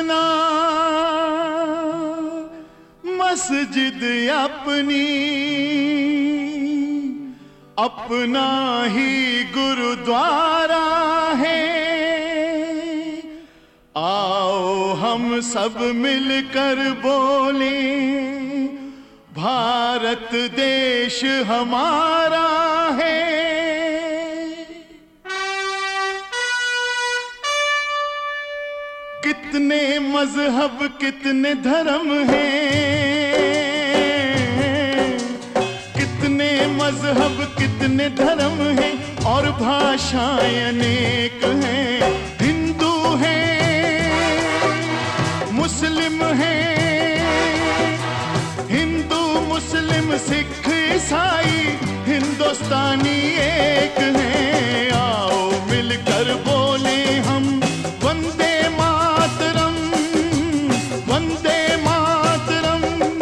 अपना मस्जिद अपनी, अपना ही गुरुद्वारा है। आओ हम सब मिलकर बोले, भारत देश हमारा है। कितने मजहब कितने धर्म हैं, कितने मजहब कितने धर्म हैं और भाषाएं अनेक हैं। हिंदू हैं, मुस्लिम हैं, हिंदू मुस्लिम सिख ईसाई हिंदुस्तानी एक हैं। आओ मिलकर बोले हम वंदे मातरम, वंदे मातरम।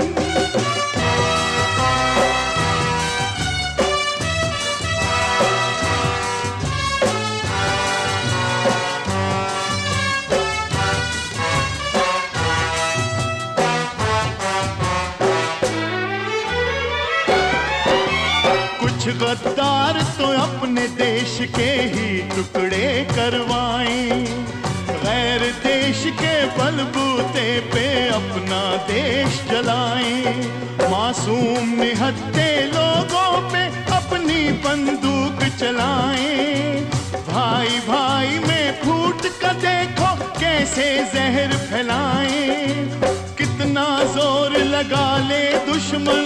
कुछ गद्दार तो अपने देश के ही टुकड़े करवाएं, गैर देश के बलबूते पे अपना देश जलाएं। मासूम निहत्थे लोगों पे अपनी बंदूक चलाएं। भाई भाई में फूट कर देखो कैसे जहर फैलाएं। कितना जोर लगा ले दुश्मन,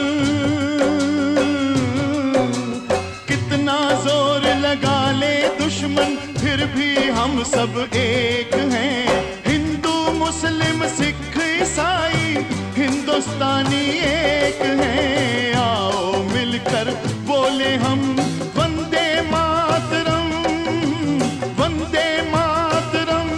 कितना जोर लगा ले दुश्मन, फिर भी हम सब एक हैं। हिंदू मुस्लिम सिख ईसाई हिंदुस्तानी एक हैं। आओ मिलकर बोले हम वंदे मातरम, वंदे मातरम।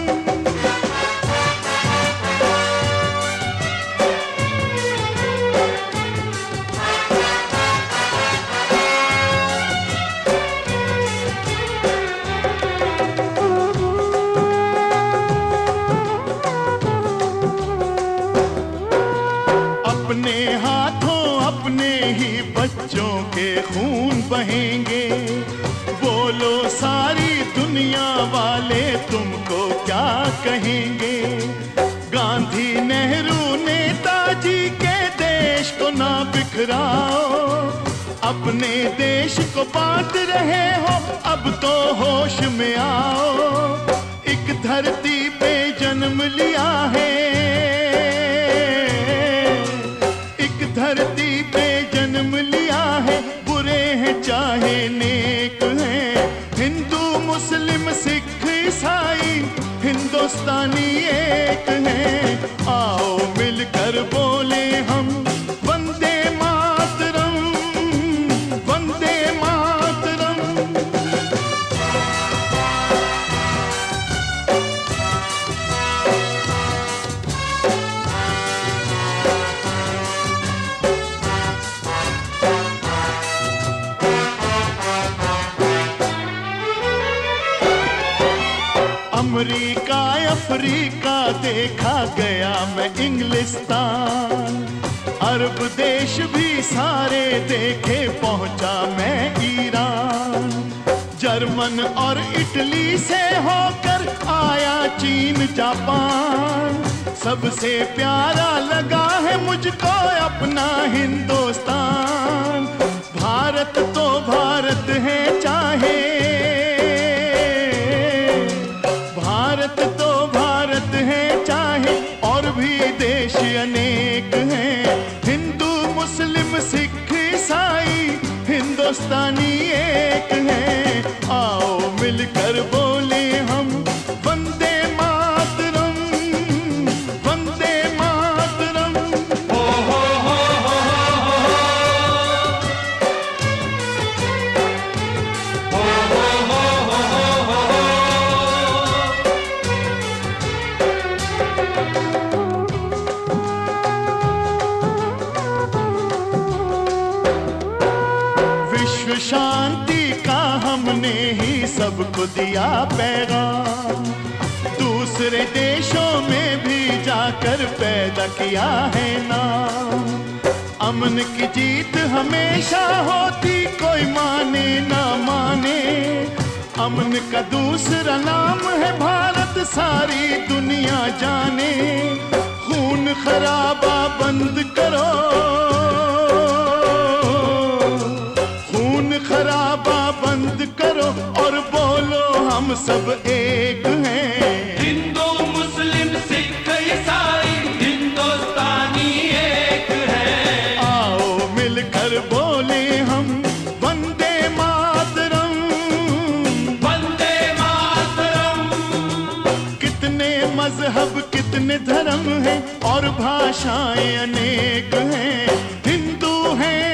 अपने हाथों अपने ही बच्चों के खून बहेंगे। बोलो सारी दुनिया वाले तुमको क्या कहेंगे। गांधी नेहरू नेताजी के देश को ना बिखराओ। अपने देश को बांट रहे हो अब तो होश में आओ। एक धरती पे जन्म लिया है, धरती पे जन्म लिया है। बुरे हैं चाहे नेक हैं, हिंदू मुस्लिम सिख ईसाई हिंदुस्तानी एक हैं। आओ मिलकर बोले हम वंदे मातरम, वंदे मातरम। अमरीका अफ्रीका देखा गया मैं इंग्लिस्तान। अरब देश भी सारे देखे पहुंचा मैं ईरान। जर्मन और इटली से होकर आया चीन जापान। सबसे प्यारा लगा है मुझको अपना हिंदुस्तान। भारत तो भारत है चाहे, भारत तो भारत है चाहे, और भी देश अनेक हैं। हिंदू मुस्लिम सिख ईसाई हिंदुस्तानी एक हैं। आओ मिलकर बोले हम वंदे मातरम, वंदे मातरम। हो हो हो हो हो शांति का हमने ही सबको दिया पैगाम। दूसरे देशों में भी जा कर पैदा किया है नाम। अमन की जीत हमेशा होती, कोई माने ना माने। अमन का दूसरा नाम है भारत, सारी दुनिया जाने। खून खराबा बंद करो, खून खराबा बंद करो और बोलो हम सब एक हैं। हिंदू मुस्लिम सिख ईसाई हिंदुस्तानी एक है। आओ मिलकर बोले हम वंदे मातरम, वंदे मातरम। कितने मजहब कितने धर्म हैं और भाषाएं अनेक हैं। हिंदू हैं